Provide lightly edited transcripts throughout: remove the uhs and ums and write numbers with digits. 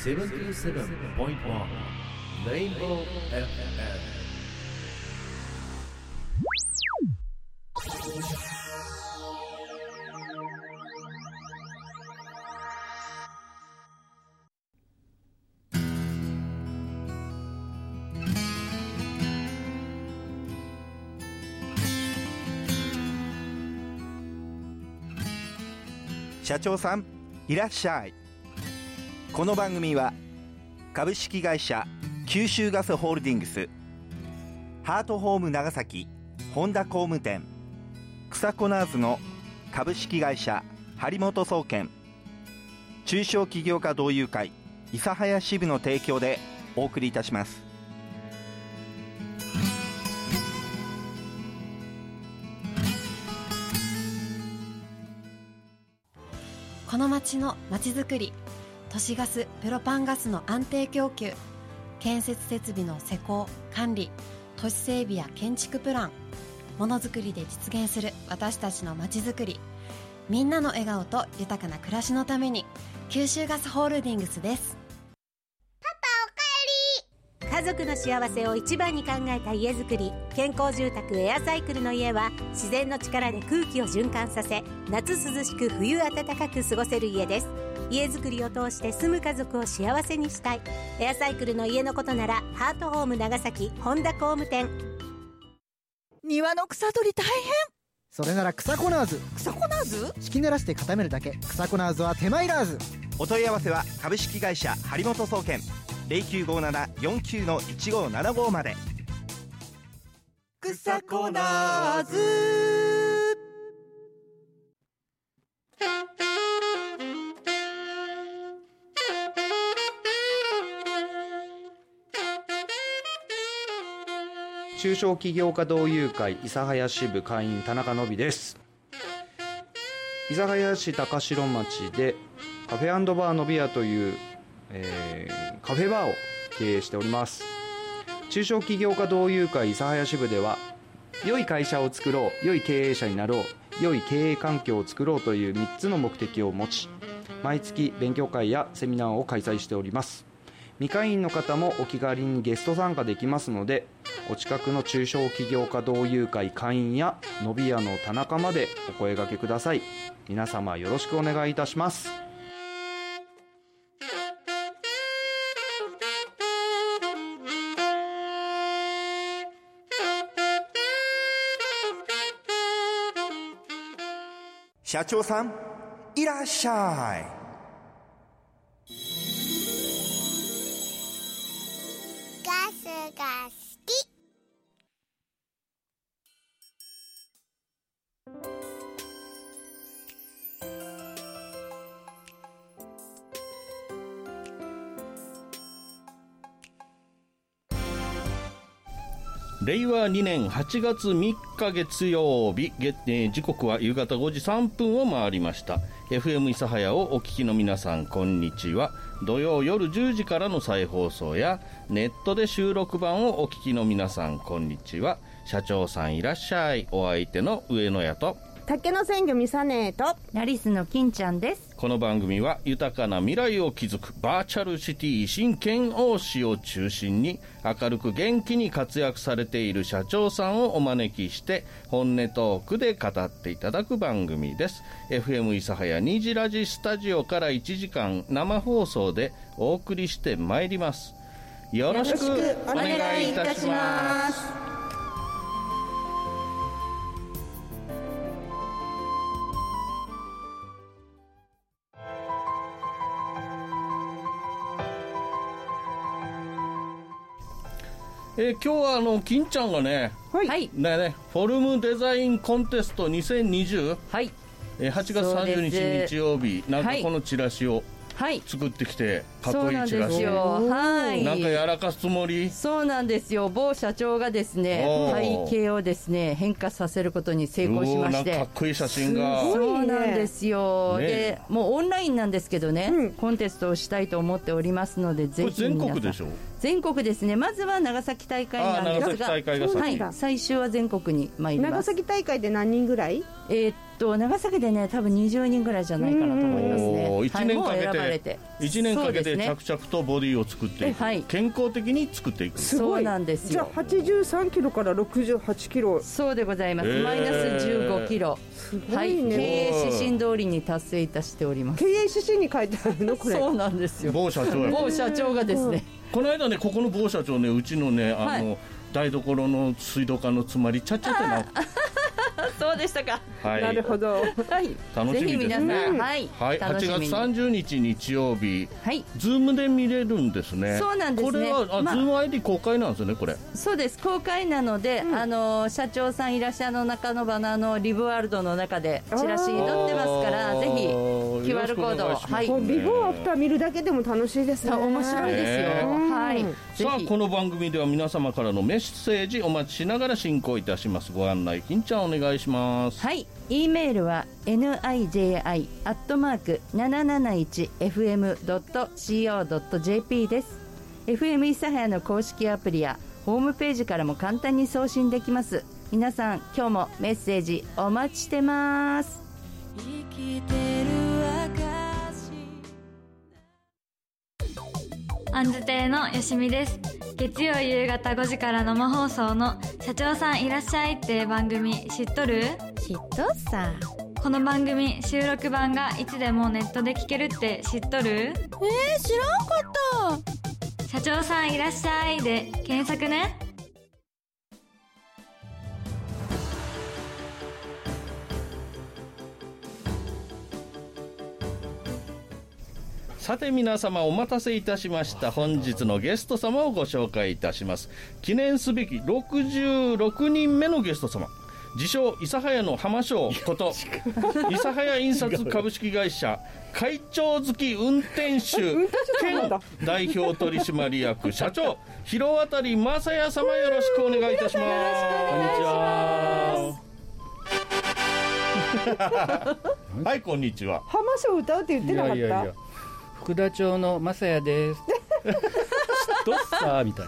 77.1 Rainbow FM。 社長さんいらっしゃい。この番組は株式会社九州ガスホールディングス、ハートホーム長崎本田工務店、草コナーズの株式会社張本総研、中小企業家同友会諫早支部の提供でお送りいたします。 この町の町づくり、都市ガス、プロパンガスの安定供給、建設設備の施工、管理、都市整備や建築プラン、ものづくりで実現する私たちの町づくり、みんなの笑顔と豊かな暮らしのために、九州ガスホールディングスです。 家族の幸せを一番に考えた家づくり、健康住宅エアサイクルの家は自然の力で空気を循環させ、夏涼しく冬暖かく過ごせる家です。家づくりを通して住む家族を幸せにしたい。エアサイクルの家のことならハートホーム長崎本田工務店。 庭の草取り大変。 それなら草コナーズ。 草コナーズ？ 敷き濡らして固めるだけ。草コナーズは手間いらず。 お問い合わせは株式会社張本総研 0957-49-1575 まで。 草コナーズ。 中小企業家同友会諫早支部会員田中伸です。諫早市高城町でカフェ&バーのびやという、カフェバーを経営しております。中小企業家同友会諫早支部では、良い会社を作ろう、良い経営者になろう、良い経営環境を作ろうという3つの目的を持ち、毎月勉強会やセミナーを開催しております。未会員の方もお気軽にゲスト参加できますので、お近くの中小企業家同友会会員やのびやの田中までお声掛けください。皆様よろしくお願いいたします。 社長さんいらっしゃい。 ガスが好き。 令和2年8月3日月曜日、時刻は夕方5時3分を回りました。 FM 諫早をお聞きの皆さん、こんにちは。土曜夜10時からの再放送やネットで収録版をお聞きの皆さん、こんにちは。社長さんいらっしゃい。お相手の上野屋と竹の鮮魚みさねえとラリスの金ちゃんです。 この番組は豊かな未来を築くバーチャルシティ新県央市を中心に、明るく元気に活躍されている社長さんをお招きして本音トークで語っていただく番組です。 FM 諫早にじラジスタジオから1時間生放送でお送りしてまいります。よろしくお願いいたします。今日は金ちゃんがね、 はい、 フォルムデザインコンテスト2020、 はい、 8月30日日曜日、なんかこのチラシを作ってきて、かっこいいチラシ。 はい、 なんかやらかすつもり？ そうなんですよ。某社長がですね、背景をですね変化させることに成功しまして、 なんかかっこいい写真が。 そうなんですよ、でもうオンラインなんですけどね、コンテストをしたいと思っておりますので、ぜひ皆さん。これ全国でしょ？全国ですね。まずは長崎大会なんですが、 長崎大会が先、 はい、最終は全国に参ります。 長崎大会で何人ぐらい？ 長崎でね多分20人ぐらいじゃないかなと思いますね。 1年かけて、 もう選ばれて 1年かけて着々とボディを作っていく、健康的に作っていく。 そうなんですよ。 じゃあ83キロから68キロ。 そうでございます、マイナス15キロ。 すごいね。 経営指針通りに達成いたしております。 経営指針に書いてあるのこれ。 そうなんですよ。 某社長や。 某社長がですね、 この間ね、ここの某社長ね、うちのね、台所の水道管の詰まりちゃっちゃってな。 そうでしたか。 はい、 なるほど。 楽しみですね。 ぜひ皆さん、はい、 8月30日日曜日、ズームで見れるんですね。 そうなんですね。 これはズーム ID 公開なんですよね、これ。 そうです、公開なので、社長さんいらっしゃるの中のバナーのリブワールドの中でチラシに載ってますから、ぜひ QR コード、 ビフォーアフター見るだけでも楽しいですね。 面白いですよ。はい。 さあ、この番組では皆様からのメッセージお待ちしながら進行いたします。ご案内金ちゃんお願いします。 はい、E メールは niji@771fm.co.jp です。 FM 諫早の公式アプリやホームページからも簡単に送信できます。皆さん今日もメッセージお待ちしてます。生きてるアンズ亭のよしみです。月曜夕方5時から生放送の社長さんいらっしゃいって番組知っとる？ 知っとっさ。 この番組収録版がいつでもネットで聞けるって知っとる？ 知らんかった。 社長さんいらっしゃいで検索ね。 さて皆様お待たせいたしました。本日のゲスト様をご紹介いたします。記念すべき66人目のゲスト様、自称諫早の浜翔こと諫早印刷株式会社会長付き運転手兼代表取締役社長広渡正也様、よろしくお願いいたします。こんにちは。はい、こんにちは。 浜翔歌うって言ってなかった？ いや福田町の正也ですどっさーみたい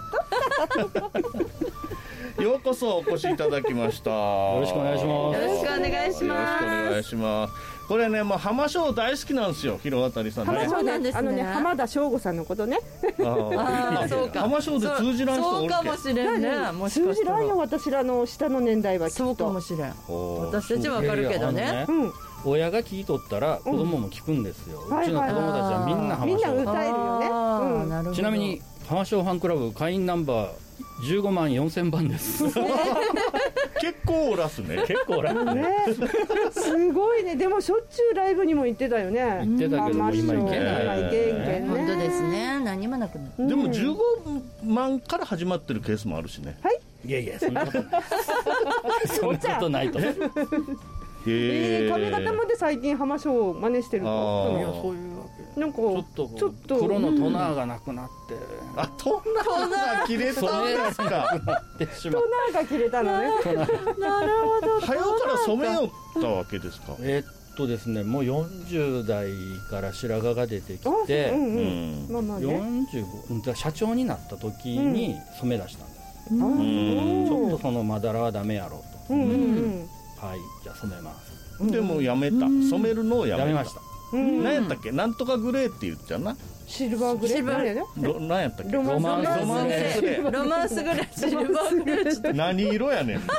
な。ようこそお越しいただきました。 よろしくお願いします。 よろしくお願いします。 よろしくお願いします。これね、もう浜翔大好きなんですよ、広渡さんね。 浜翔なんですね。浜田省吾さんのことね。 ああ、そうか。 浜翔で通じない人おるけ。 そうかもしれんね。もしかしたら通じないよ、私らの下の年代はきっと。 そうかもしれん。私たちはわかるけどね。 親が聞いとったら子供も聞くんですよ。うちの子供たちはみんな浜翔。 みんな歌えるよね。ちなみに浜翔ファンクラブ会員ナンバー15万4000番です。 結構おらすね。 結構おらすね。 すごいね。でもしょっちゅうライブにも行ってたよね。 行ってたけども今行けない。 本当ですね。何もなくなる。 でも15万から始まってるケースもあるしね。 はい。 いやそんなことない。そんなことないと。 髪型まで最近浜翔を真似してるの？ いやそういうわけ。 なんかちょっと黒のトナーがなくなって、 トナーが切れたんですか。 トナーが切れたのね。なるほど。 早うから染めよったわけですか。 ですね、もう40代から白髪が出てきて、45社長になった時に染め出したんです。ちょっとそのまだらはダメやろうと。はい、じゃあ染めます。 でもやめた。染めるのをやめました。 何やったっけ、なんとかグレーって言っちゃうな。 シルバーグレー。何やったっけ。 ロマンスグレー。ロマンスグレー。シルバーグレー。 何色やねん。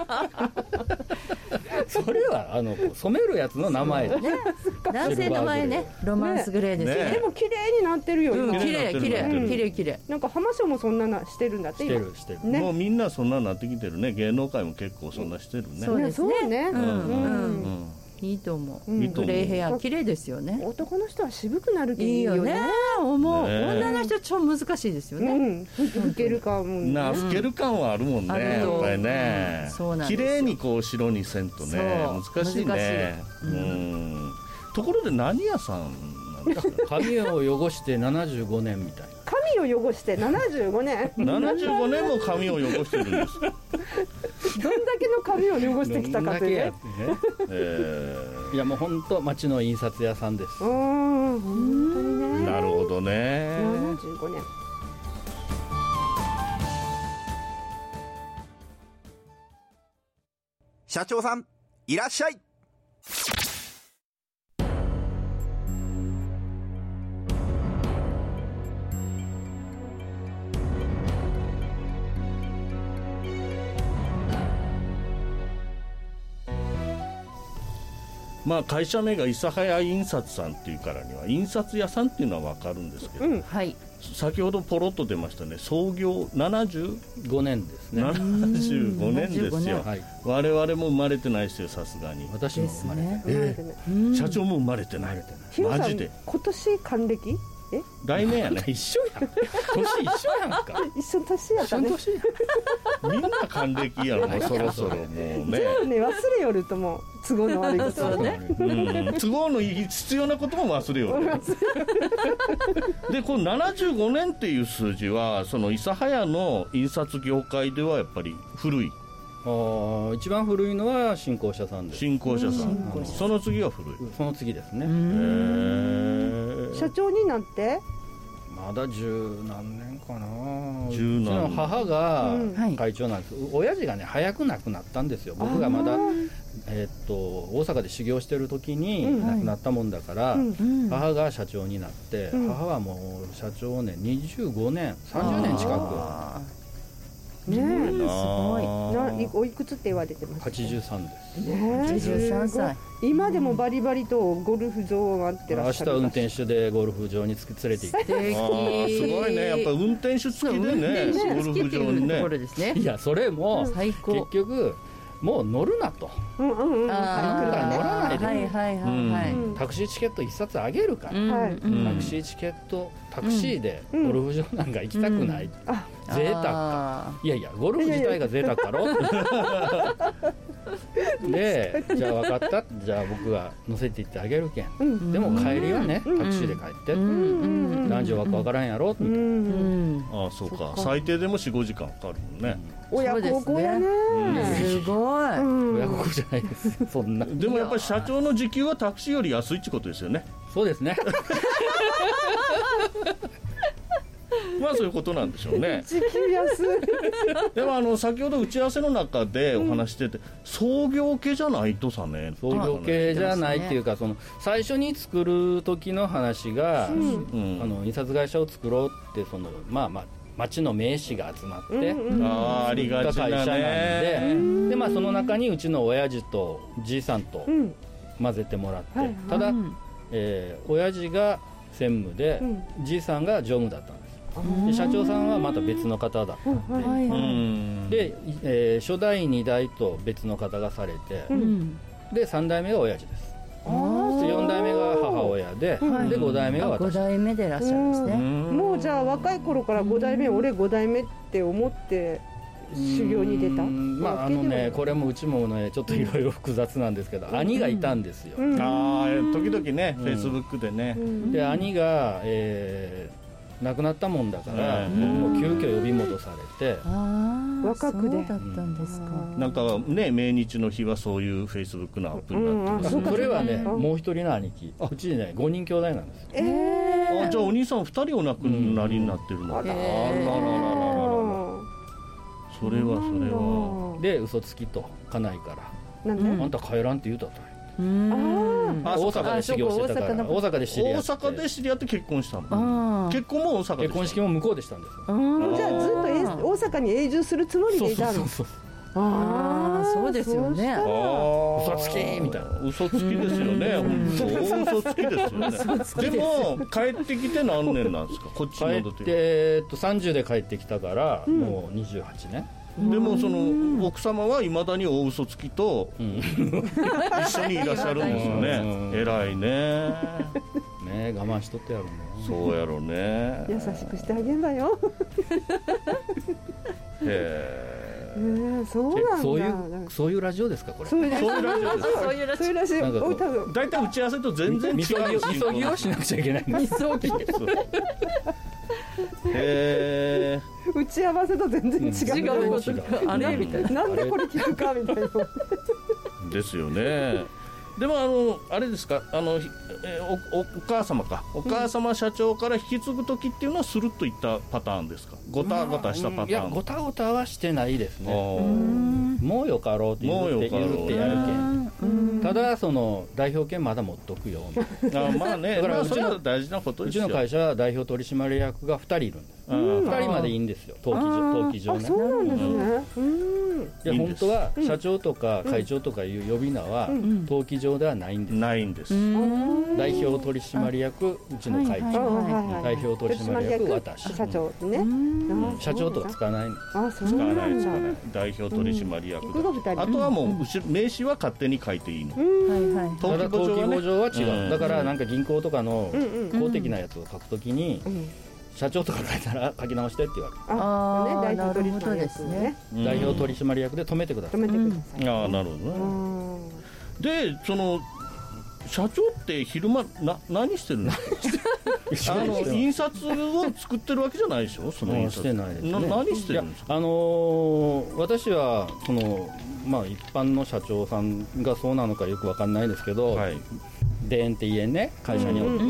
それは染めるやつの名前。 男性の前ね、ロマンスグレーですね。 でも綺麗になってるよ。 綺麗。 なんか浜翔もそんなしてるんだって。 してる。 もうみんなそんななってきてるね。芸能界も結構そんなしてるね。 そうですね。いいと思う。グレーヘア綺麗ですよね。 男の人は渋くなるけどいいよね。 思う。女の人は超難しいですよね。 老ける感もな、老ける感はあるもんね。やっぱりね。綺麗にこう白にせんとね、難しいね。ところで何屋さんなんですか。 髪を汚して75年みたいな。 髪を汚して75年。 75年も髪を汚してるんです。 どんだけの髪を汚してきたかというね。 いやもう本当町の印刷屋さんです。 本当にね。 なるほどね。 75年。 社長さんいらっしゃい。 まあ、会社名が諫早印刷さんっていうからには印刷屋さんっていうのは分かるんですけど、 はい、 先ほどポロッと出ましたね、創業 75年ですね。 75年ですよ、 はい、 我々も生まれてないですよ、さすがに。 私も生まれてない、 社長も生まれてない、マジで。 今年還暦？ 来年やね。 一緒やん、年一緒やんか。 一緒年やったね。 みんな還暦やろ、もうそろそろもうね。 全部ね、忘れよるともう都合の悪いことをね、 都合の必要なことも忘れよるで、この75年っていう数字はその諫早の印刷業界ではやっぱり古い。 一番古いのは新興社さんです。 新興社さん、その次は古い。 その次ですね。 社長になってまだ十何年かな。うちのの母が会長なんです、親父がね早く亡くなったんですよ。僕がまだ、大阪で修行してる時に亡くなったもんだから、母が社長になって、母はもう社長をね25年30年近く。 ねえ、すごい。おいくつって言われてます？ 83ですね。83歳。今でもバリバリとゴルフ場があってらっしゃる。 明日運転手でゴルフ場に連れて行って。 すごいね、やっぱ運転手付きでね、ゴルフ場にね。 いや、それも結局もう乗るなと、乗らないで、タクシーチケット1冊あげるから、タクシーチケットタクシーでゴルフ場なんか行きたくない、贅沢か、いやいやゴルフ自体が贅沢だろで、じゃあ分かった、じゃあ僕が乗せて行ってあげるけん、でも帰りはねタクシーで帰って、何時は分からんやろみたいな。 ああ、そうか、最低でも 4,5 時間かかるもんね。 親孝行やね。 すごい。 親孝行じゃないですそんな。 でもやっぱり社長の時給はタクシーより安いってことですよね。 そうですねまあそういうことなんでしょうね。 時給安いでも先ほど打ち合わせの中でお話してて、創業系じゃないとさね。 創業系じゃないっていうか、その最初に作る時の話が、印刷会社を作ろうってその町の名士が集まってありがちな会社なんで、でその中にうちの親父とじいさんと混ぜてもらって、ただ、親父が専務で、じいさんが常務だったんです。で社長さんはまた別の方だったんで、で、初代2代と別の方がされて、で3代目が親父です。4代目が母親で、で5代目が私。 5代目でいらっしゃるんですね。 もうじゃあ若い頃から5代目、俺5代目って思って修行に出た？ これもうちもねちょっといろいろ複雑なんですけど、兄がいたんですよ。 時々ね、フェイスブックでね。 で兄が亡くなったもんだから、もう急遽呼び戻されて、 若くで。 そうだったんですか。 なんかね、命日の日はそういうフェイスブックのアップになってます。 それはね、もう一人の兄貴、うちね5人兄弟なんですよ。 じゃあお兄さん2人お亡くなりになってるの。あらららららら。それはで嘘つきと家内からなんで、 あんた帰らんって言うたと。 大阪で修行してたから、大阪で知り合って、 大阪で知り合って結婚したの。結婚も大阪で、 結婚式も向こうでしたんですよ。じゃあずっと大阪に永住するつもりでいたの。 そうですよね。 嘘つきみたいな。 嘘つきですよね。嘘つきですよね。でも帰ってきて何年なんですか？こっち戻って帰って30で帰ってきたからもう28年。 でもその奥様はいまだに大嘘つきと一緒にいらっしゃるんですよね。偉いね。 ね、我慢しとってやろうね。 そうやろうね。 優しくしてあげんだよ。そうなんだ。 そういうラジオですかこれ。 そういうラジオ。 そういうラジオ。 だいたい打ち合わせと全然違う。 みそぎをしなくちゃいけない。 みそぎ。 打ち合わせと全然違うことがあれみたいな。 なんでこれ聞くかみたいな。 ですよね。でもあれですか、お母様か、お母様社長から引き継ぐ時っていうのはスルッといったパターンですか？ごたごたしたパターン？ いや、ごたごたはしてないですね。もうよかろうって言ってやるけん。 ただその代表権まだ持っとくよまあね、 だからそれは大事なことですよ。 うちの会社は代表取締役が2人いるんです。2人までいいんですよ、登記上ね。 そうなんですね。 いや本当は社長とか会長とかいう呼び名は登記上ではないんです。 ないんです。 代表取締役うちの会長、代表取締役私、 社長ね。 社長とは使わないんです。 使わない。代表取締役だ。あとはもう名刺は勝手に書いていいの。 ただ登記簿上は違う。だからなんか銀行とかの公的なやつを書くときに社長とか書いたら書き直してって言われる。 代表取締役ね。 代表取締役で止めてください。 ああ、なるほどね。で、その社長って昼間何してるの？印刷を作ってるわけじゃないでしょ？その印刷してないですね。 何してるんですか？ 私はそのまあ一般の社長さんがそうなのかよくわかんないですけど。でんって家ね、会社におって、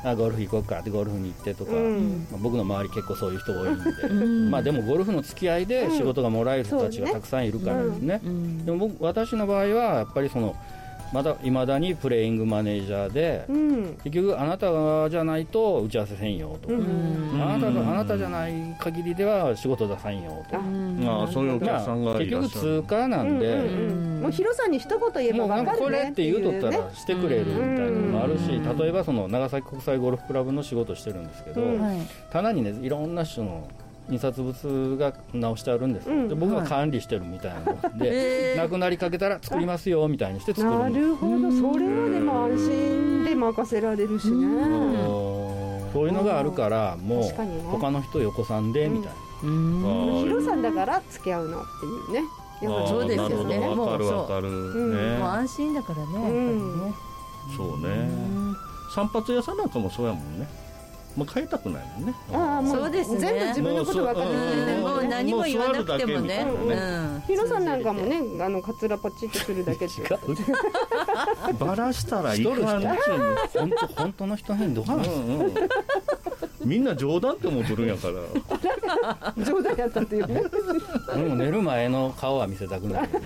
ゴルフ行こうかってゴルフに行ってとか、僕の周り結構そういう人多いんで、まあでもゴルフの付き合いで仕事がもらえる人たちがたくさんいるからですね。でも私の場合はやっぱりそのいまだにプレイングマネージャーで、結局あなたじゃないと打ち合わせせんよとか、あなたじゃない限りでは仕事出さんよとか、 そういうお客さんがいらっしゃる。 結局通貨なんで、 もうヒロさんに一言言えば分かるね。 これって言うとったらしてくれるみたいなのもあるし、例えばその長崎国際ゴルフクラブの仕事してるんですけど、棚にねいろんな種の印刷物が直してあるんです、で僕が管理してるみたいなので、なくなりかけたら作りますよみたいにして作るんです。 なるほど、それはでも安心で任せられるしね。 そういうのがあるからもう他の人横さんでみたいな。 ヒロさんだから付き合うのっていうね。 そうですよね。 もうわかる。 もう安心だからね、やっぱりね。 そうね。散髪屋さんなんかもそうやもんね。もう変えたくないもんね。 そうですね。 全部自分のこと分かる。 もう何も言わなくてもね。 ヒロさんなんかもね、カツラパチってするだけで。 バラしたらいかん。 本当の人にどう話す？ みんな冗談って思っとるんやから。 冗談やったっていうね。 俺も寝る前の顔は見せたくないよね。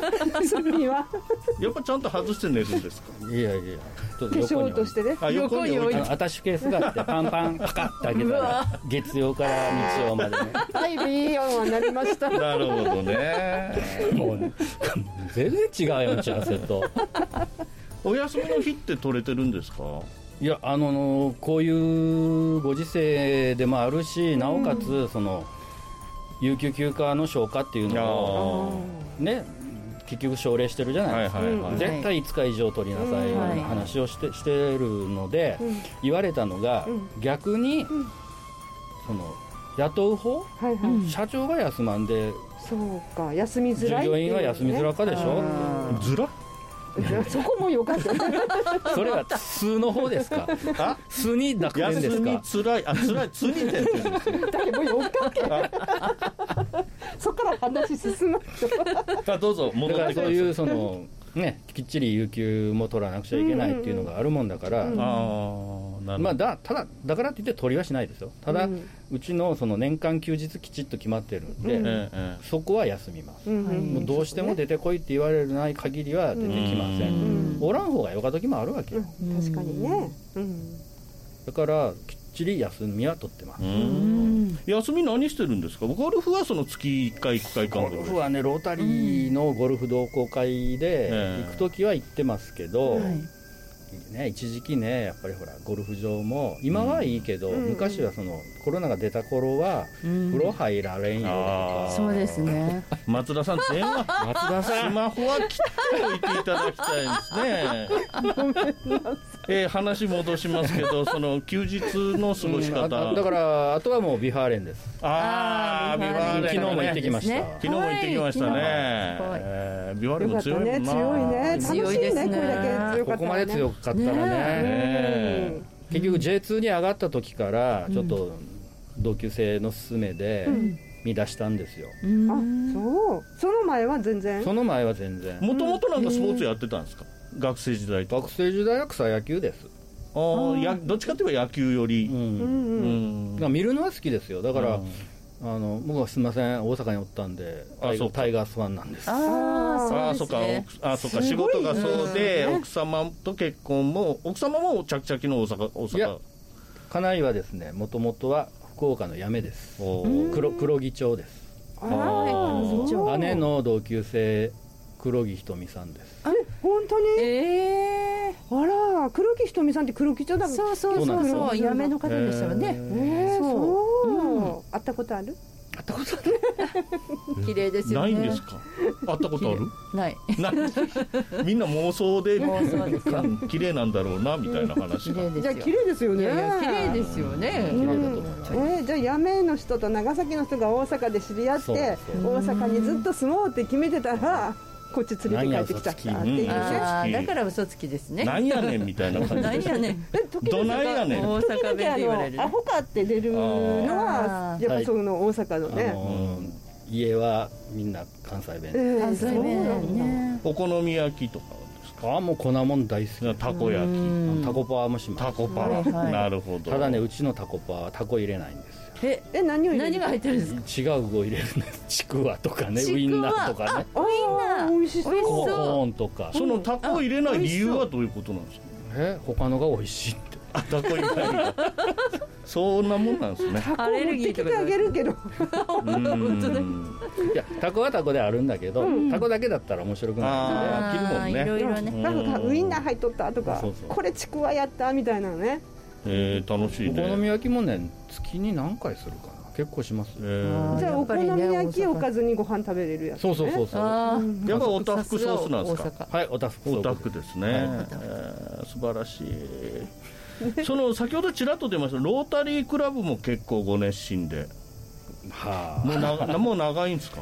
やっぱちゃんと外して寝るんですか？ いや化粧としてね。 横に置いてアタッシュケースがあってパンパンパカッて開けたら月曜から日曜までね。 はい、B4 はなりました。 なるほどね。 もう全然違うよ、打ち合わせと。 お休みの日って取れてるんですか？ いや、こういうご時世でもあるし、なおかつその有給休暇の消化っていうのをね、結局奨励してるじゃないですか。絶対5日以上取りなさいような話をしてるので、言われたのが逆にその雇う方、社長が休まんで、 そうか、休みづらい、 従業員は休みづらかでしょ。 ずらそこもよかった。 それは数の方ですか？数に濁点ですか？ つらい、つに点です。 だけどよかった。そこから話進む。 どうぞ戻ってください。 そういうそのね、きっちり有給も取らなくちゃいけないっていうのがあるもんだから、まあだからって言って取りはしないですよ。ただ、うちのその年間休日きちっと決まってるんで、そこは休みます。もうどうしても出てこいって言われない限りは出てきません。おらん方がよか時もあるわけよ。 確かにね。 だからきっちり休みは取ってます。 休み何してるんですか？ゴルフはその月1回1回間。 ゴルフはね、ロータリーのゴルフ同好会で行く時は行ってますけど、ね、一時期ね、やっぱりほらゴルフ場も今はいいけど、昔はそのコロナが出た頃は風呂入られんよとか、 そうですね。 松田さん、電話松田さんスマホは切っておいていただきたいんですね。話戻しますけど、その休日の過ごし方、 だからあとはもうビハーレンです。 ビハーレン、 昨日も行ってきました。 昨日も行ってきましたね。ビハーレンも強いもんな。 強いね。楽しいね、これだけ強かったらね。 ここまで強かったらね。結局 J2 に上がった時からちょっと同級生の勧めで見出したんですよ。 そう。その前は全然。 もともとなんかスポーツやってたんですか？学生時代と。 学生時代は草野球です。 どっちかといえば野球より。 見るのは好きですよ。だから僕はすみません大阪におったんでタイガースファンなんです。 そうか仕事がそうで、奥様と結婚も奥様も着々の大阪。 いや家内はですねもともとは福岡の八女です。黒木町です。姉の同級生黒木ひとみさんです。 本当に？あら、黒木ひとみさんって黒木町だもん。 そう八女の方でしたよね。 会ったことある？ 会ったことある。綺麗ですよね。 ないんですか？会ったことある？ ない。 みんな妄想で綺麗なんだろうなみたいな話が。 じゃあ綺麗ですよね。 綺麗ですよね。綺麗だと思います。 じゃあ八女の人と長崎の人が大阪で知り合って大阪にずっと住もうって決めてたらこっち連れて帰ってきちゃったっていうね。 だから嘘つきですね。 なんやねんみたいな感じ。 なんやねん。 どないやねん。 大阪弁で言われる。 アホかって出るのはやっぱその大阪のね。 家はみんな関西弁。 関西弁ね。 お好み焼きとかですか？ もう粉もん大好き。 たこ焼き、 タコパーもします。 タコパー、なるほど。 ただねうちのタコパーはタコ入れないんですよ。 何が入ってるんですか？ 違う具を入れるんです。ちくわとかね、ウインナーとかね。 ウインナー美味しそう。 コーンとか。 そのタコを入れない理由はどういうことなんですか？ 他のが美味しいって。 タコ以外がそんなもんなんですね。 タコ持ってきてあげるけど。いやタコはタコであるんだけど、タコだけだったら面白くないので飽きるもんね。 いろいろね。 なんかウインナー入っとったとか、これちくわやったみたいなのね。 楽しいね。 お好み焼きもね月に何回するかな。結構します。 じゃあお好み焼きおかずにご飯食べれるやつ。 そう。やっぱおたふくソースなんですか？ はい、おたふくですね。素晴らしい。その先ほどちらっと出ましたロータリークラブも結構ご熱心で、もう長いんですか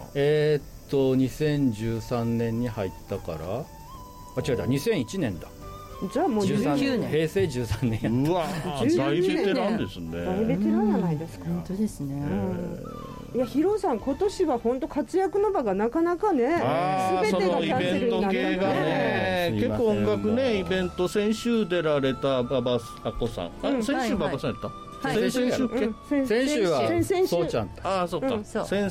？2013年に入ったから違う2001年だ。 じゃあもう19年平成13年やった。うわ大ベテランですね。 大ベテランじゃないですか。 本当ですね。 いやヒロさん今年は本当活躍の場がなかなかね全てがキャンセルになったね。結構音楽ねイベント先週出られた馬場あこさん。先週馬場さんやった？先週はそうちゃん。 そうか。先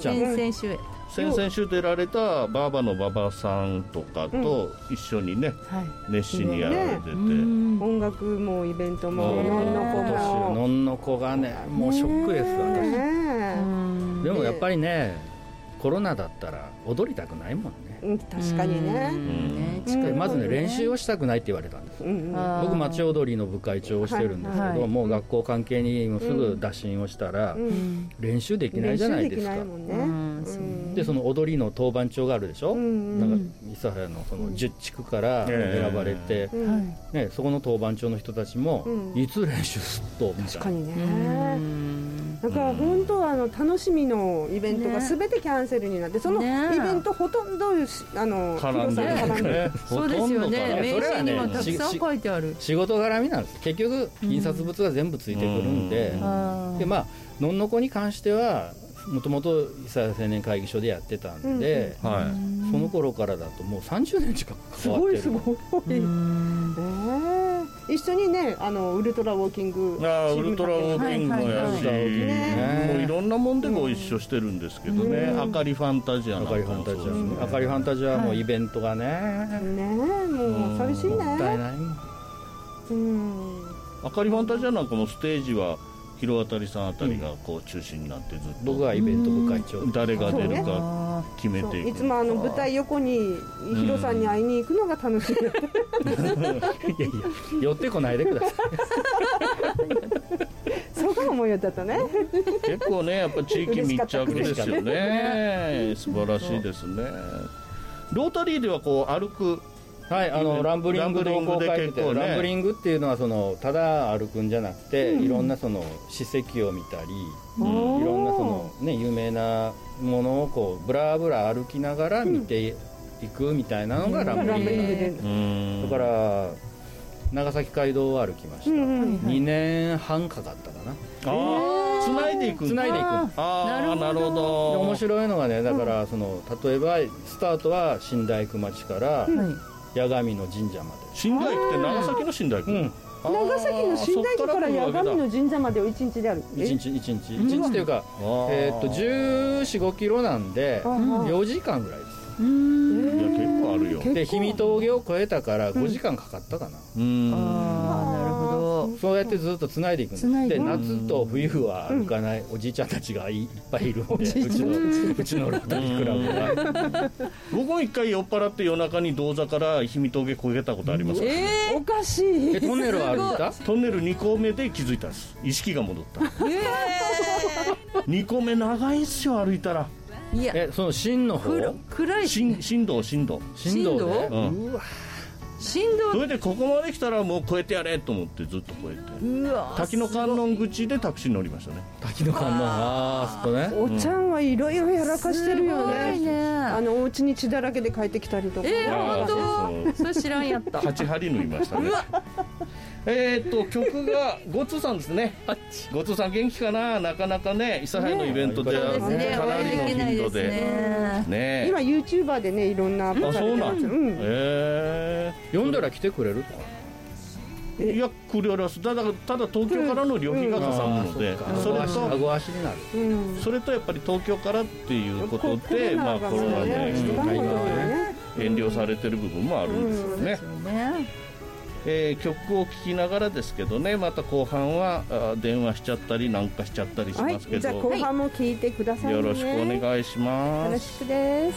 々週出られたバーバの馬場さんとかと一緒にね熱心にやられてて、 音楽もイベントものんの子がねもうショックです私。でもやっぱりねコロナだったら踊りたくないもんね。 確かにね。 まずね練習をしたくないって言われたんです。僕町踊りの部会長をしてるんですけど、もう学校関係にもうすぐ打診をしたら練習できないじゃないですか。でその踊りの当番長があるでしょ。なんか諫早のその10地区から選ばれて、ねそこの当番長の人たちもいつ練習すっとみたいな。 確かにね。だから本当は楽しみのイベントがすべてキャンセルになって、そのイベントほとんど絡んでる。 そうですよね。名刺にもたくさん書いてある。 仕事絡みなんです。結局印刷物が全部ついてくるんで、でまあのんのこに関してはもともと諫早青年会議所でやってたんで、その頃からだともう30年近く関わってる。 すごい。一緒にねウルトラウォーキングウルトラウォーキングもやるし、もういろんなもんでご一緒してるんですけどね。あかりファンタジアなんかもそうですね。 あかりファンタジアもうイベントがねもう寂しいね。 もったいない。 あかりファンタジアなんかもステージは広渡さんあたりがこう中心になってずっと僕はイベント部会長、 誰が出るか決めていく。 いつも舞台横にヒロさんに会いに行くのが楽しい。 いや寄ってこないでください。 そうかもよだったね。 結構ねやっぱ地域密着ですよね。素晴らしいですね。ロータリーではこう歩くランブリング同好会って、ランブリングっていうのはただ歩くんじゃなくて、いろんな史跡を見たり、いろんな有名なものをこうブラブラ歩きながら見ていくみたいなのがランブリング。だから長崎街道を歩きました。2年半かかったかな。 つないでいく。 なるほど。 面白いのがね、だから例えばスタートは新大工町から八神の神社まで。 新大工って長崎の新大工？ 長崎の寝台から八神の神社までを1日である。 1日っていうか、14、15キロなんで4時間ぐらいです。 いや結構あるよ。 で氷見峠を越えたから5時間かかったかな。 ああ、なるほど。 そうやってずっとつないでいくんです。で夏と冬は歩かないおじいちゃんたちがいっぱいいるんで、うちのロータリークラブは。 僕も一回酔っ払って夜中に銅座から氷見峠越えたことありますから。 おかしい。 トンネルは歩いた？ トンネル2個目で気づいたんです。意識が戻った。2個目長いっすよ、歩いたら。 いや、 その新の方暗い振動で、 うわ、振動。 それでここまで来たらもう越えてやれと思ってずっと越えて、 うわ、 滝の観音口でタクシー乗りましたね。 滝の観音、あそこね。 おちゃんはいろいろやらかしてるよね。 ね、 お家に血だらけで帰ってきたりとか。 本当？それ知らんやった。 8針縫いましたね。曲がゴッツさんですね。ゴッツさん元気かな。なかなかね、諫早のイベントでかなりの頻度でね。 今 YouTuber でね、いろんなアップされてます。 読んだら来てくれるとか。 いや、来るよりはただ東京からの旅費がかさむので、それと顎足になる。 それとやっぱり東京からっていうことで、まあコロナで遠慮されてる部分もあるんですよね。曲を聴きながらですけどね、また後半は電話しちゃったりなんかしちゃったりしますけど、 じゃあ後半も聴いてくださいね。 よろしくお願いします。 よろしくです。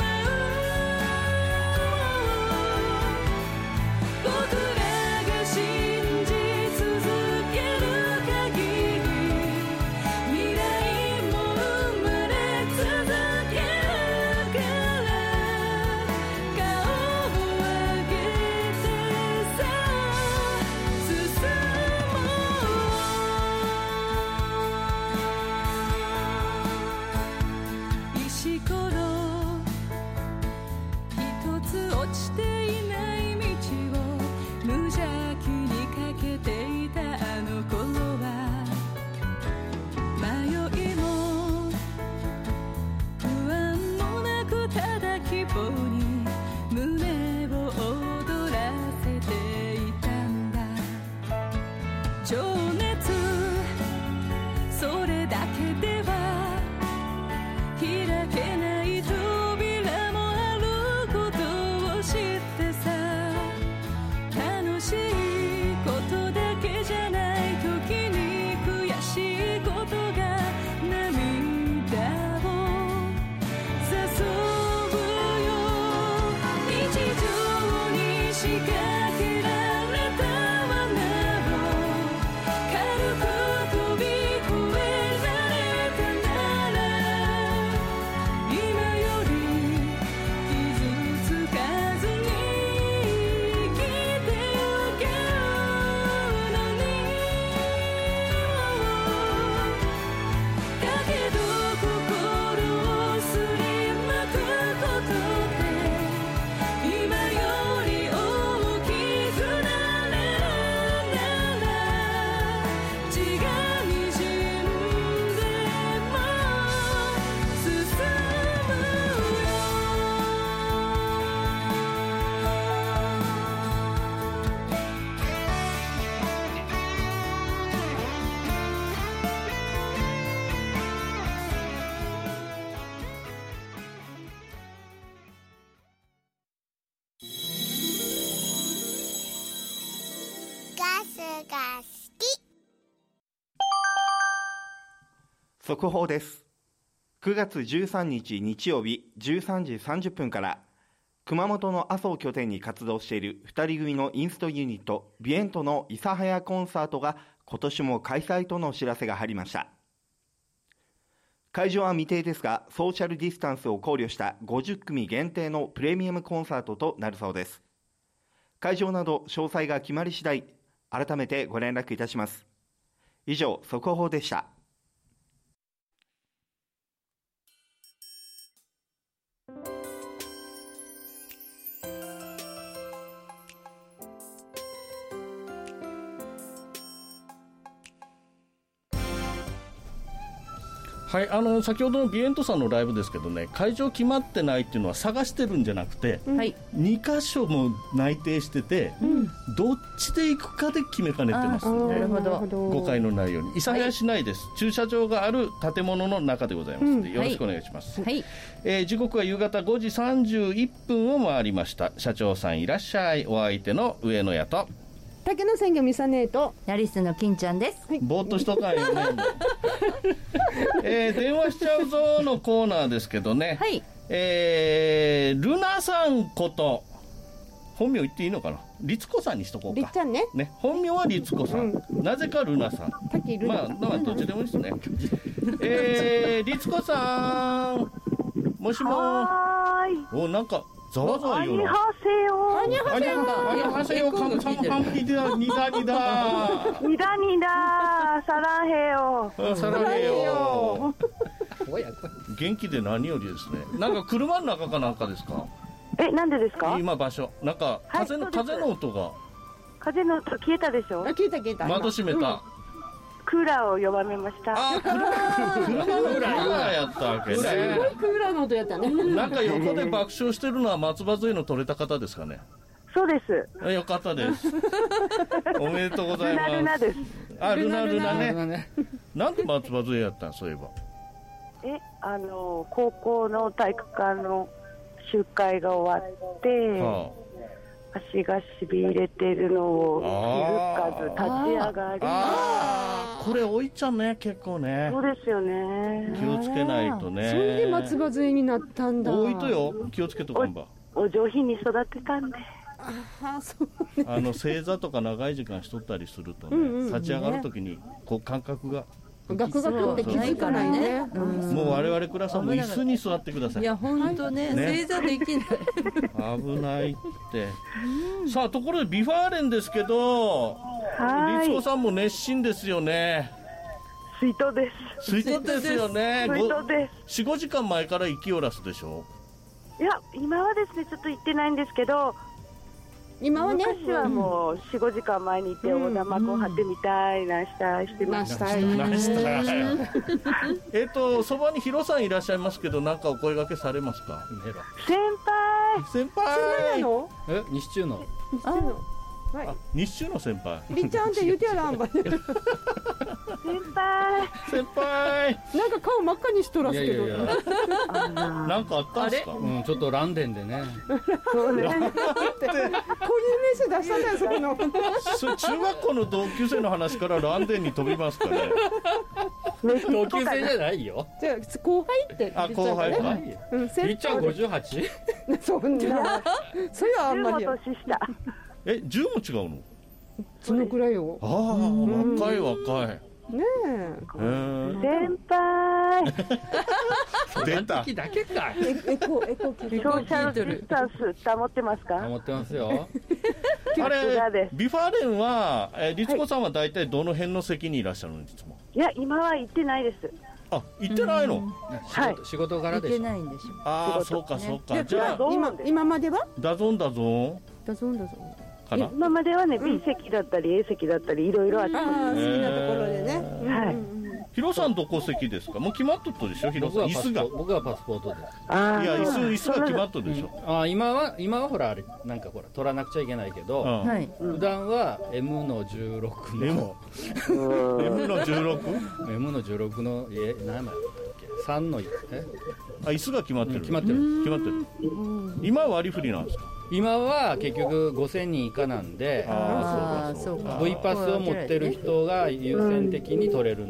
速報です。9月13日日曜日13時30分から熊本の阿蘇を拠点に活動している2人組のインストユニットビエントの諫早コンサートが今年も開催とのお知らせが入りました。会場は未定ですが、ソーシャルディスタンスを考慮した50組限定のプレミアムコンサートとなるそうです。会場など詳細が決まり次第改めてご連絡いたします。以上、速報でした。 はい、先ほどのビエントさんのライブですけどね、会場決まってないっていうのは探してるんじゃなくて、 はい、 2カ所も内定してて、どっちで行くかで決めかねてますので、誤解のないように。諫早市内です、駐車場がある建物の中でございますので、よろしくお願いします、はい。時刻は夕方5時31分を回りました。社長さんいらっしゃい。お相手の上野屋と竹野鮮魚みさねえとナリスの金ちゃんです。 ぼーっとしとかんよね電話しちゃうぞのコーナーですけどね、はい、ルナさんこと本名言っていいのかな、律子さんにしとこうか。 りっちゃん ね、 本名は律子さん、なぜかルナさん、まあどっちでもいいですね律子さん、もしもー。お、なんかざわざわ言うな。 アニハセヨカムサムハムニダニダニダニダニダサラヘヨサラヘヨ元気で何よりですね。なんか車の中かなんかですか？ なんでですか？ 今場所なんか風の音が、 風の音消えたでしょ？ 消えた窓閉めた、 クーラーを弱めました。 車のクーラーやったわけね。すごいクーラーの音やったね。 なんか横で爆笑してるのは松葉杖の取れた方ですかね？ そうです。 よかったですおめでとうございます。 ルナです。 ルナね。なんで松葉杖やったん？そういえば高校の体育館の集会が終わって、足がしびれてるのを気づかず立ち上がり。 これ多いっちゃね、結構ね。 そうですよね。 気をつけないとね。 それで松葉杖になったんだ。 多いとよ、気をつけとかんば。 お上品に育てたんで。 そうね。 正座とか長い時間しとったりするとね、立ち上がるときにこう感覚がガクガクって気づかないね。 もう我々クラスはもう椅子に座ってください。 いや本当ね、正座できない危ないって。さあ、ところでビファーレンですけど、律子さんも熱心ですよね。 スイートです。 スイートですよね。 スイートです。 4、5時間前から行きおらすでしょ？ いや、今はですねちょっと行ってないんですけど、 今はね、 昔はもう 4,5 時間前に行って横断幕を張ってみたいなしてました。 そばにヒロさんいらっしゃいますけど、なんかお声掛けされますか？先輩西中の日中の先輩。 りっちゃんって言うてやらんばね。 先輩なんか顔真っ赤にしとらすけど。 なんかあったんですか？ ちょっとランデンでね。 そうね。こういう名詞出したんだよ、それの。 それ中学校の同級生の話からランデンに飛びますかね？ 同級生じゃないよ。 じゃあ後輩って。 後輩か。 りっちゃん 58？ そんな。それはあんまり。 10も年下。 10も違うの？ そのくらいよ。 若いねえ。先輩。 出た。 だけか。 エコソーシャルディスタンス保ってますか？ 保ってますよ。 あれ、ビファーレンは律子さんは大体どの辺の席にいらっしゃるの？いつも。 いや、今は行ってないです。 行ってないの？ 仕事柄でしょ。 行ってないんでしょ。 そうか。じゃあ今までは？ ダゾン。 今まではね、B 席だったり A 席だったりいろいろあって、 好きなところでね。 はい。 ヒロさんどこ席ですか？もう決まっとったでしょ？ヒロさん椅子が。 僕はパスポートです。 いや、椅子が決まっとるでしょ？ 今はほらあれなんかほら取らなくちゃいけないけど、普段は M の16の M の 16？ M の16の何枚だったっけ？3の椅子が決まってる。 決まってる。 今は割り振りなんですか？ 今は結局5000人以下なんで、V パスを持ってる人が優先的に取れるん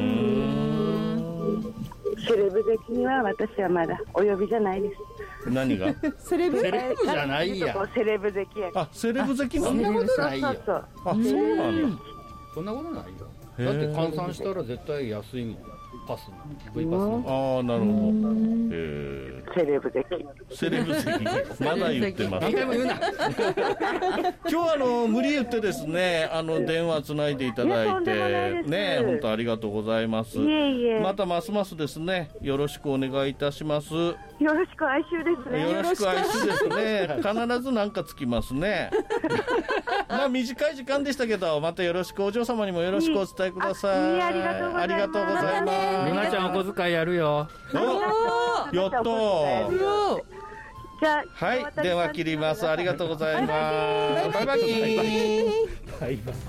です。セレブ的には私はまだお呼びじゃないです。 何が？ セレブじゃないや。 セレブ関や。 セレブ関なの？ そんなことないよ。 そうなんだ。 そんなことないよ。だって換算したら絶対安いもん。パス V パスの。 なるほど。 セレブ関まだ言ってます。 何回も言うな。 今日無理言ってですね、電話つないでいただいてね、本当ありがとうございます。またますますですね、よろしくお願いいたします。よろしく哀愁ですね。 よろしく哀愁ですね。必ず何かつきますね。 まあ短い時間でしたけど、またよろしく、お嬢様にもよろしくお伝えください。 ありがとうございます。 ありがとうございます。 ルナちゃんお小遣いやるよ。 やったー。 じゃあ、 はい、電話切ります。ありがとうございます。バイバイ。 バイバイ。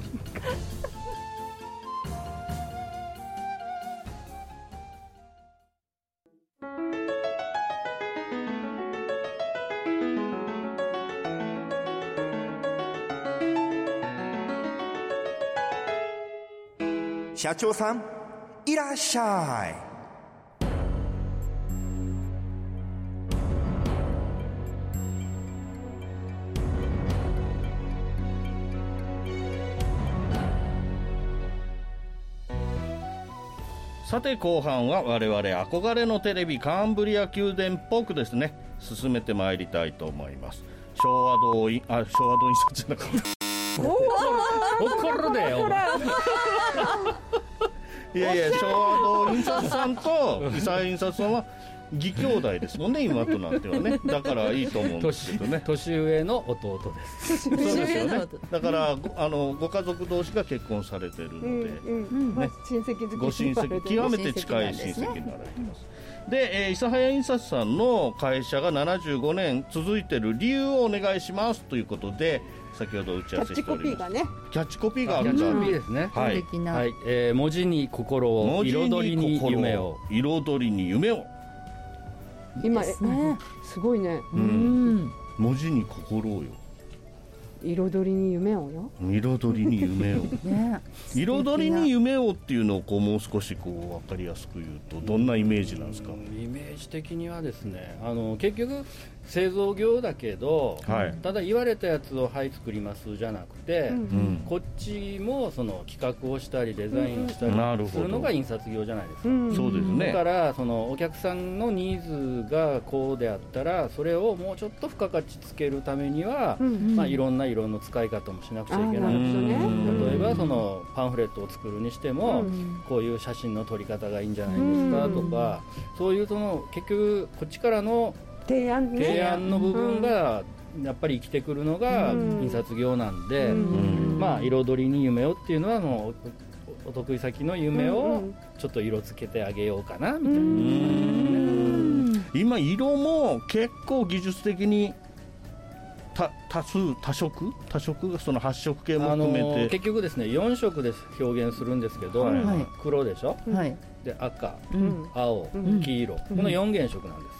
社長さん、いらっしゃい。 さて後半は我々憧れのテレビカンブリア宮殿っぽくですね、進めてまいりたいと思います。昭和堂印刷じゃなかった怒るでよ。 いやいや、昭和堂印刷さんと伊佐印刷さんは義兄弟ですもんね、今となってはね。だからいいと思うんですけどね。 年上の弟です。 そうですよね。だからご家族同士が結婚されてるので、 親戚ご親戚、極めて近い親戚になられてます。で、諫早印刷さんの会社が75年続いてる理由をお願いしますということで、先ほど打ち合わせしております。キャッチコピーがあるんだ。 キャッチコピーですね。 はい。 はい。文字に心を、彩りに夢を。 彩りに夢を。 今すごいね。 文字に心をよ。 彩りに夢をよ。 彩りに夢を。彩りに夢をっていうのをもう少し分かりやすく言うと、どんなイメージなんですか？ イメージ的にはですね、結局製造業だけど、ただ言われたやつをはい作りますじゃなくて、こっちもその企画をしたりデザインをしたりするのが印刷業じゃないですか。 そうですね。 だからそのお客さんのニーズがこうであったら、それをもうちょっと付加価値つけるためには、いろんな色の使い方もしなくちゃいけない。例えばそのパンフレットを作るにしても、こういう写真の撮り方がいいんじゃないですかとか、そういうその結局こっちからの提案の部分がやっぱり生きてくるのが印刷業なんで、まあ彩りに夢をっていうのはもうお得意先の夢をちょっと色つけてあげようかなみたいな。 今色も結構技術的に多色その8色系も含めて、 結局ですね4色で表現するんですけど、黒でしょ、で赤、青、黄色、この4原色なんです。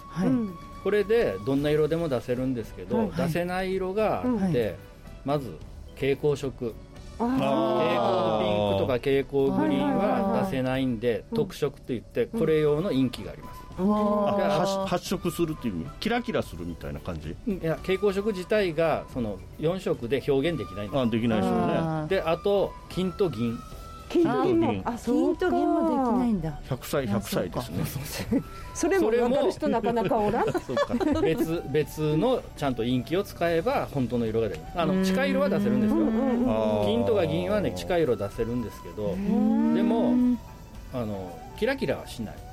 これでどんな色でも出せるんですけど、出せない色があって、まず蛍光色、蛍光ピンクとか蛍光グリーンは出せないんで、特色といってこれ用のインキがあります。 発色するっていう意味、キラキラするみたいな感じ。 いや、蛍光色自体がその4色で表現できないんです。 できないですよね。 で、あと金と銀、 金と銀もできないんだ。 100歳ですね。 それも分かる人なかなかおらん。 そうか。別のちゃんとインキを使えば本当の色が出る。近い色は出せるんですよ。金とか銀はね、近い色出せるんですけど、でもキラキラはしない。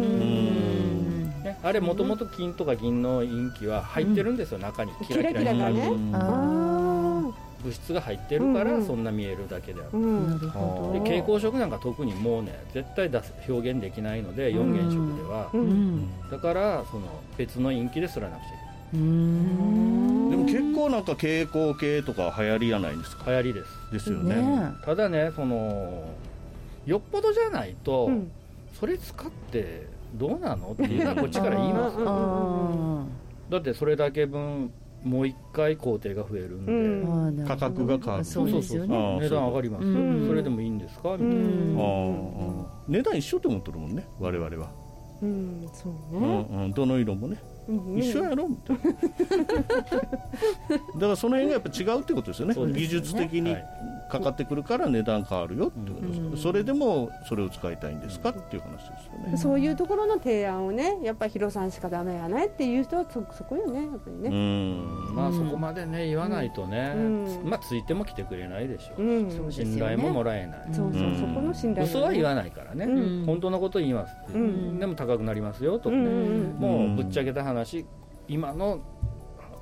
あれもともと金とか銀のインキは入ってるんですよ、中にキラキラ光る物質が入ってるからそんな見えるだけである。で、蛍光色なんか特にもうね絶対表現できないので、4原色では、だからその別のインキで刷らなくちゃいけない。 でも結構なんか蛍光系とか流行りやないんですか？ 流行りです。 ですよね。 ただね、そのよっぽどじゃないと、それ使ってどうなのっていうのはこっちから言いますよ。だってそれだけ分もう一回工程が増えるんで、 価格が変わる。 そうですよね。値段上がります。それでもいいんですかみたいな。 値段一緒って思ってるもんね、我々は。 そうね。 どの色もね、一緒やろみたいな。だからその辺がやっぱ違うってことですよね。技術的にかかってくるから値段変わるよってことです。それでもそれを使いたいんですかっていう話ですよね。 そういうところの提案をね、やっぱりヒロさんしかダメやねっていう人はそこよね、やっぱりね。 まあそこまでね言わないとね、まあついても来てくれないでしょう。信頼ももらえない。 そこの信頼。 嘘は言わないからね。本当のこと言いますって。でも高くなりますよとかね。もうぶっちゃけた話、今の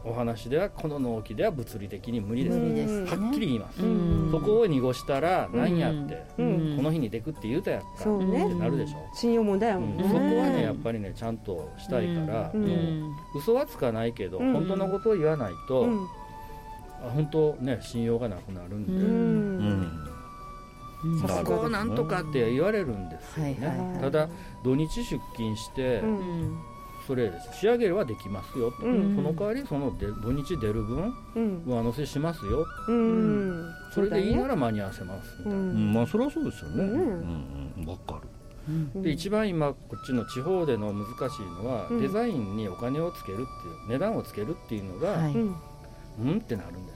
お話ではこの納期では物理的に無理です、はっきり言います、そこを濁したら何やって、この日にでくって言うたやんか、ってなるでしょ。 信用問題やもんね。 そこはねやっぱりねちゃんとしたいから、嘘はつかないけど、本当のことを言わないと、本当ね信用がなくなるんで、そこをなんとかって言われるんですよね。ただ土日出勤して、それ仕上げはできますよ、その代わりその土日出る分上乗せしますよ、それでいいなら間に合わせますみたいな、 まあそれはそうですよね。わかる。 で一番今こっちの地方での難しいのは、デザインにお金をつけるっていう値段をつけるっていうのが、ってなるんです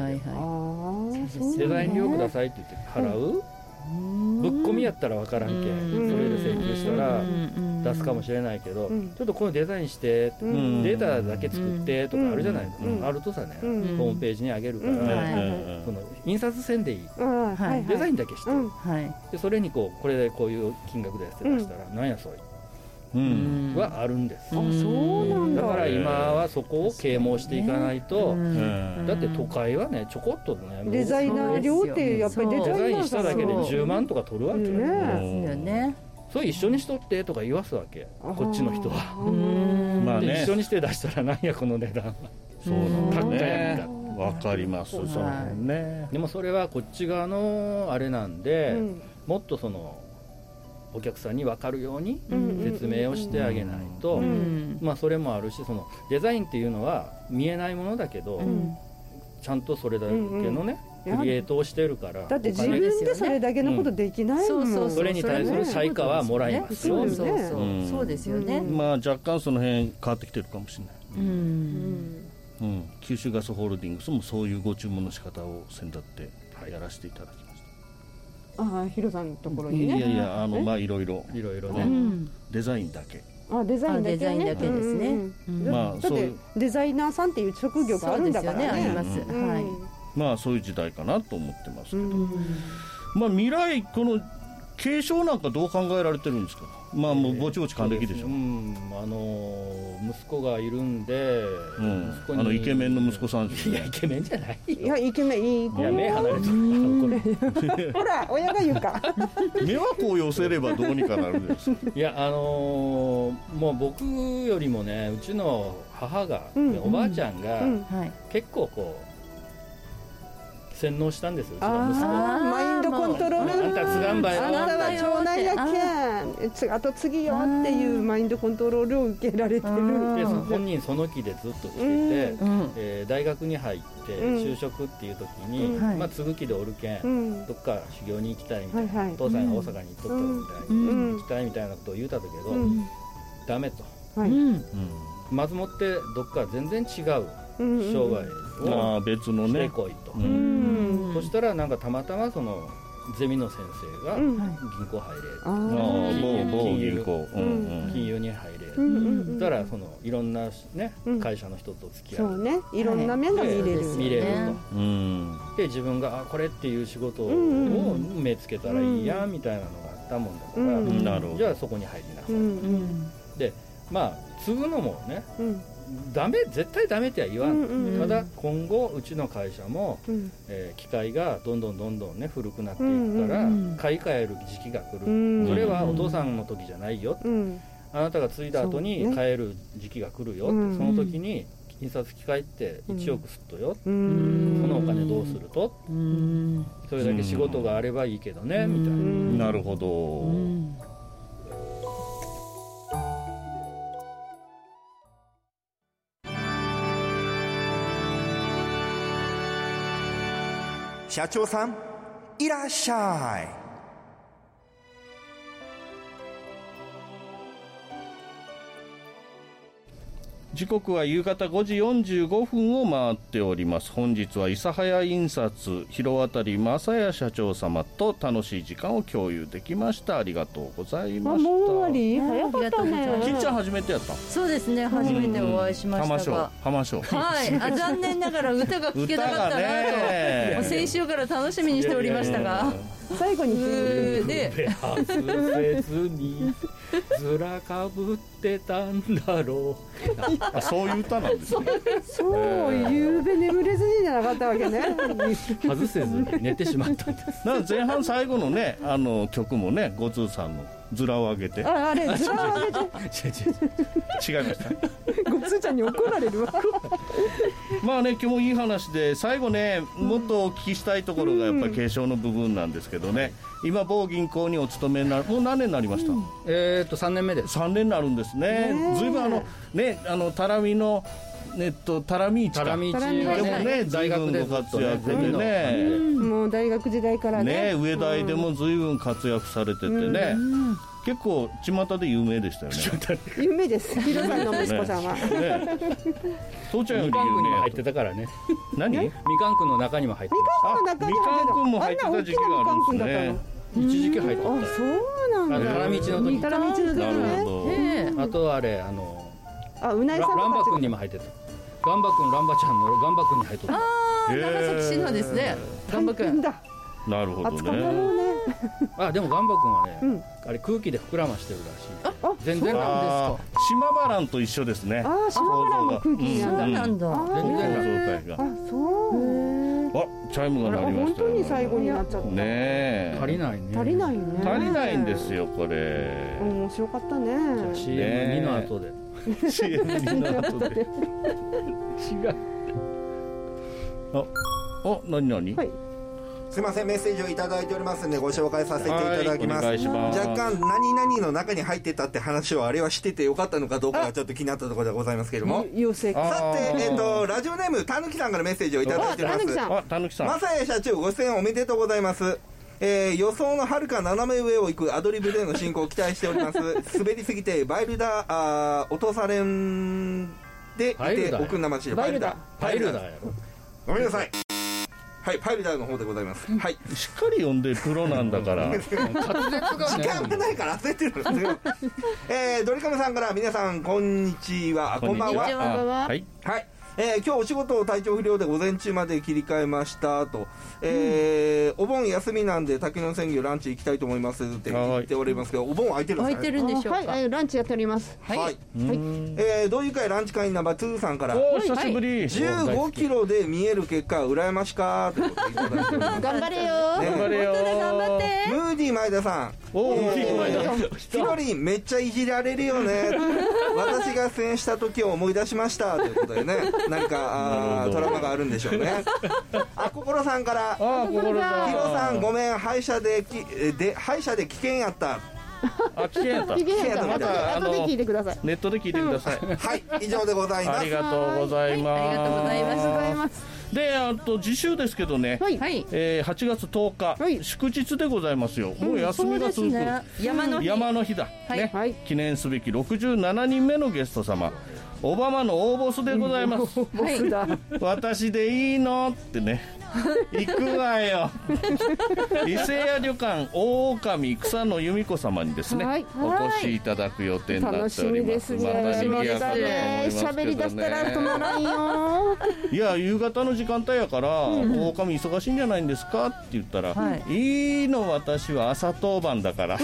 、デザイン料くださいって言って払う、ぶっ込みやったら分からんけん、それで請求したら出すかもしれないけど、ちょっとこのデザインして、データだけ作ってとかあるじゃないですか、あるとさね、ホームページにあげるから、その印刷せんでいい、デザインだけして、でそれにこれでこういう金額ですって出したら、なんやそれはあるんです。 そうなんだ。 だから今はそこを啓蒙していかないと、だって都会はねちょこっとねデザイナー料ってやっぱりデザインしただけで10万とか取るわけね。それ一緒にしとってとか言わすわけ、こっちの人は。まあね、一緒にして出したらなんやこの値段は。 そうなんだね。わかります。そうね。 でもそれはこっち側のあれなんで、もっとそのお客さんに分かるように説明をしてあげないと、まあそれもあるし、そのデザインっていうのは見えないものだけど、ちゃんとそれだけのねクリエイトをしてるから、 だって自分でそれだけのことできないもん。 それに対する対価はもらえますよ。 そうですよね。 まあ若干その辺変わってきてるかもしれない。九州ガスホールディングスもそういうご注文の仕方を先だってやらせていただきます。 ヒロさんのところにね。 いやまあいろいろね、デザインだけ。 デザインだけですね。 まあだってデザイナーさんっていう職業があるんだからね。 あります。 まあそういう時代かなと思ってますけど、まあ未来この継承なんかどう考えられてるんですか。まあもうぼちぼち還暦でしょ。 息子がいるんで、 イケメンの息子さんですね。 いやイケメンじゃない。 いやイケメンいい子。 いや目離れてる。 ほら親が言うか。 目はこう寄せればどうにかなるんです。 いやもう僕よりもね、うちの母が、おばあちゃんが結構こう洗脳したんですよ、うちの息子。 マインドコントロール。 あんたつがんばいあんたは長男やけん、あと次よっていうマインドコントロールを受けられてる。 で本人その気でずっと来てて、大学に入って就職っていう時に、まあ継ぐ気でおるけん、どっか修行に行きたいみたいな、お父さんが大阪に行っとったみたいに行きたいみたいなことを言うたんだけど、ダメと。まずもってどっか全然違う生涯を別のねしてこいと。そしたらなんかたまたまそのゼミの先生が銀行入れ、金融に入れ、そしたらそのいろんなね会社の人と付き合う。 そうね、いろんな面が見れると。で自分がこれっていう仕事を目つけたらいいやみたいなのがあったもんだから、じゃあそこに入りなさい。でまあ継ぐのもね、絶対ダメっては言わん。ただ今後うちの会社も機械がどんどんね古くなっていくから買い替える時期が来る。それはお父さんの時じゃないよ、あなたが継いだ後に買える時期が来るよ、その時に印刷機械って1億すっとよ、そのお金どうすると、それだけ仕事があればいいけどねみたいな。 なるほど。 社長さんいらっしゃい。 時刻は夕方5時45分を回っております。本日は諫早印刷広渡正也社長様と楽しい時間を共有できました。ありがとうございました。 もう終わり早かったね。 きっちゃん初めてやった。 そうですね、初めてお会いしましたが、 浜章はい、残念ながら歌が聴けなかったなと、先週から楽しみにしておりましたが最後にで外せずにずらかぶってたんだろうそういう歌なんですね。 そう夕べ眠れずにじゃなかったわけね。 外せずに寝てしまったんです。 なんか前半最後のね曲もねゴツーさんのズラを上げて、 あれズラを上げて違いましたゴツーちゃんに怒られるわ。 まあね今日もいい話で、最後ねもっとお聞きしたいところがやっぱり継承の部分なんですけどね、今某銀行にお勤めになる、もう何年になりました？ 3年目です。 3年になるんですね。ずいぶんタラミのタラミ市か、でもね大学でご活躍でね、 もう大学時代からね上大でもずいぶん活躍されててね、結構巷で有名でしたよね。 有名です。ヒロさんの息子さんは父ちゃんより有名。 みかん区にも入ってたからね。 何？ みかん区の中にも入ってた。 みかん区も入ってた時期があるんですね。 一時期入ってた。 あ、そうなんだ。 タラミ市の時。 タラミ市の時ね。あとあれうなえさんランバ君にも入ってた。ガンバ君、ランバちゃんのガンバ君に入ってた。 ああ、長崎市のですね。ガンバ君だ。 なるほどね。 でもガンバ君はね、あれ空気で膨らましてるらしい。全然なんですか。 島バランと一緒ですね。 島バランも空気なんだ。 全然状態が。チャイムが鳴りましたよ。 本当に最後になっちゃったね。 足りないね。 足りないね。 足りないんですよこれ。 面白かったね。 CM2 の後で。 CM2 の後で。違う。何？ はい。すいません、メッセージをいただいておりますのでご紹介させていただきます。若干何々の中に入ってたって話をあれはしててよかったのかどうかがちょっと気になったところでございますけれども、さて、ラジオネームたぬきさんからメッセージをいただいております。 たぬきさん、 まさや社長ご出演おめでとうございます。予想のはるか斜め上を行くアドリブでの進行を期待しております。滑りすぎてバイルダー落とされんでいておくんなまし。 バイルダーやろ。 ごめんなさい。はい、パイルダーの方でございます。はい、 しっかり読んでプロなんだから。 時間がないから焦ってるんですよ。ドリカムさんから皆さんこんにちは、こんばんは。はい。今日お仕事体調不良で午前中まで切り替えましたと、お盆休みなんで滝野鮮魚ランチ行きたいと思いますって言っておりますけど、お盆空いてるんですか？ 空いてるんでしょうか？ はい、ランチやっております。 はい。どういう会ランチ会ナンバー2さんから、 お久しぶり。 15キロで見える結果羨ましかということでいただいております。 頑張れよ。 頑張れよ。 頑張って。 ムーディー前田さん、ヒロリンめっちゃいじられるよね。私が出演した時を思い出しましたということでね、何かトラウマがあるんでしょうね。心さんから、ヒロさんごめん、歯医者で危険やった。 危険やった。 後で聞いてください。 ネットで聞いてください。 はい、以上でございます。 ありがとうございます。 ありがとうございます。 で、次週ですけどね、8月10日、祝日でございますよ。もう休みが続く。山の日だ。ね、記念すべき67人目のゲスト様。オバマの大ボスでございます。私でいいのってね、行くわよ。伊勢屋旅館大女草野由美子様にですね、お越しいただく予定になっております。また賑やかだと思いますけどね。 喋り出したら止まらんよ。 いや、夕方の時間帯やから、大女忙しいんじゃないんですかって言ったら、いいの、私は朝当番だからって。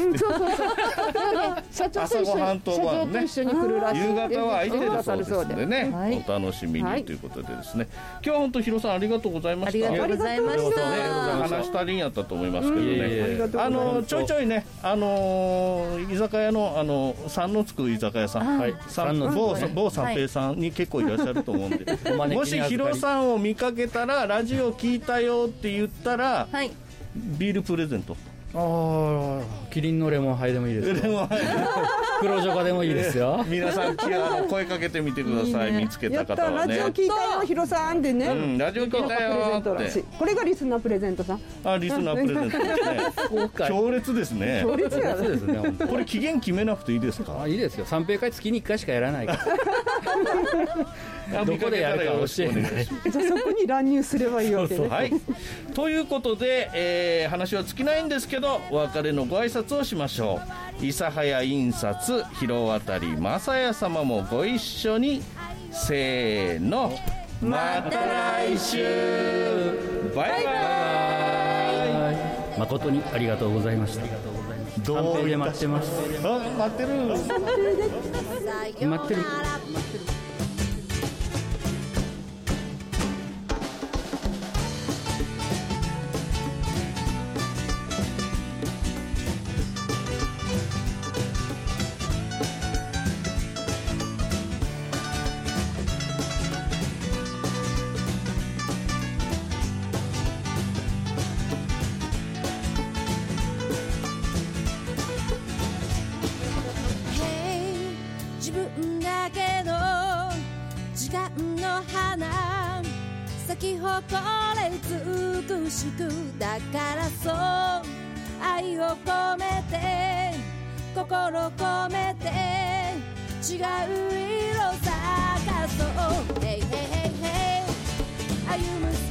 朝ごはん当番ね。夕方は空いてるそうですのでね、お楽しみにということでですね、今日は本当ヒロさんありがとうございました。 ありがとうございました。 話足りんやったと思いますけどね、ちょいちょいね、居酒屋の3のつく居酒屋さん、某三平さんに結構いらっしゃると思うんで、もしヒロさんを見かけたらラジオ聞いたよって言ったら、ビールプレゼント。 キリンのレモンハイでもいいですよ。黒ジョカでもいいですよ。 皆さん声かけてみてください。見つけた方はね。 ラジオ聞いたよヒロさんでね。 ラジオ聞いたよって。 これがリスナープレゼントさん。 リスナープレゼントですね。強烈ですね。 強烈ですね。 これ期限決めなくていいですか？ いいですよ。三平会月に1回しかやらないから。どこでやるか教えて。 じゃあそこに乱入すればいいわけね。 はい。ということで、話は尽きないんですけど、お別れのご挨拶をしましょう。諫早印刷広渡正也様もご一緒に、せーの、また来週。バイバイ。 誠にありがとうございました。三平で待ってます。 待ってる。 待ってる。 自分だけの時間の花咲き誇れ美しく、だからそう愛を込めて心込めて違う色探そう。Hey hey hey hey 歩む